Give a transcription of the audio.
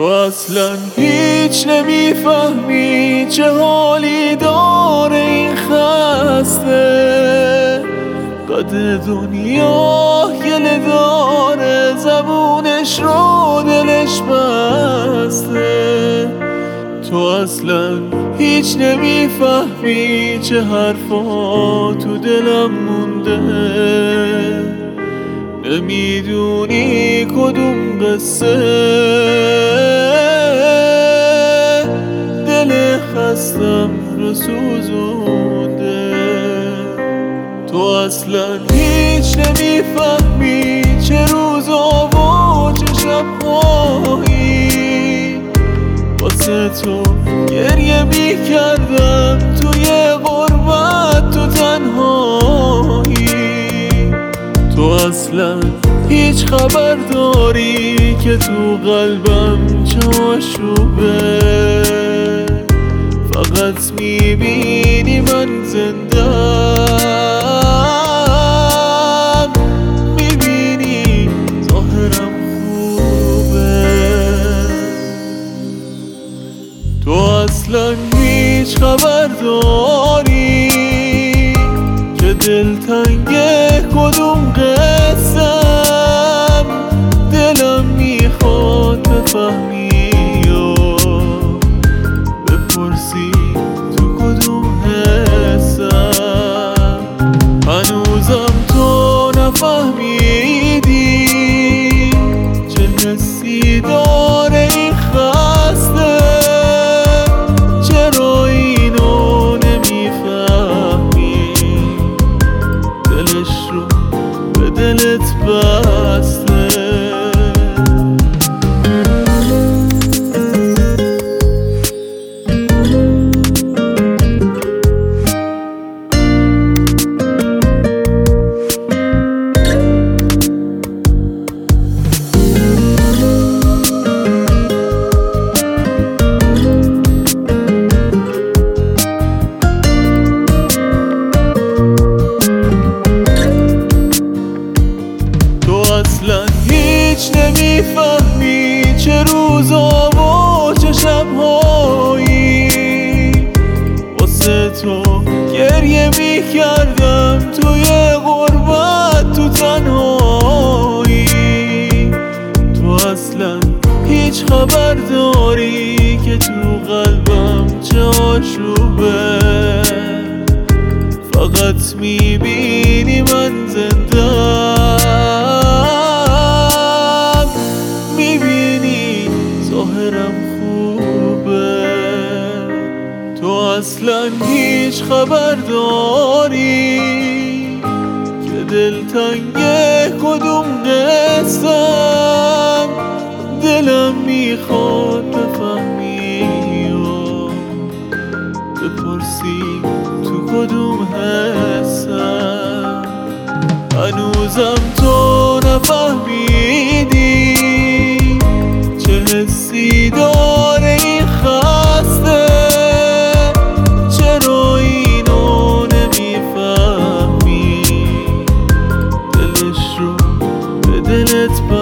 تو اصلا هیچ نمیفهمی چه حالی داره این خسته. قد دنیا گله داره، زبونش رو دلش بسته. تو اصلا هیچ نمیفهمی چه حرفا تو دلم مونده. نمیدونی کدوم قصه دل خستم رو سوزونده. تو اصلا هیچ نمیفهمی چه روزا و چه شبهایی واسه تو گریه میکردم توی غربت تو تنهایی. تو اصلا هیچ خبر داری که تو قلبم چه آشوبه. فقط میبینی من زندم، میبینی ظاهرم خوبه. تو اصلا هیچ خبر داری که دلتنگه کدوم قسم. دلم میخواد بفهمی و بپرسی تو کدوم حسم. هنوزم تو نفهمیدی چه حسی داره این خسته. چرا اینو نمیفهمی دلش رو به دلت بسته. اصلا هیچ نمیفهمی چه روزا و چه شبهایی واسه تو گریه میکردم توی غربت تو تنهایی. تو اصلا هیچ خبر داری که تو قلبم چه آشوبه. فقط میبینی من زندم، میبینی ظاهرم خوبه. تو اصلا هیچ خبر داری که دلتنگه کدوم قسم. دلم میخواد بفهمی و بپرسی تو کدوم حسم. هنوزم تو نفهمیدی چه حسی داره این خسته. چرا اینو نمیفهمی دلش رو به دلت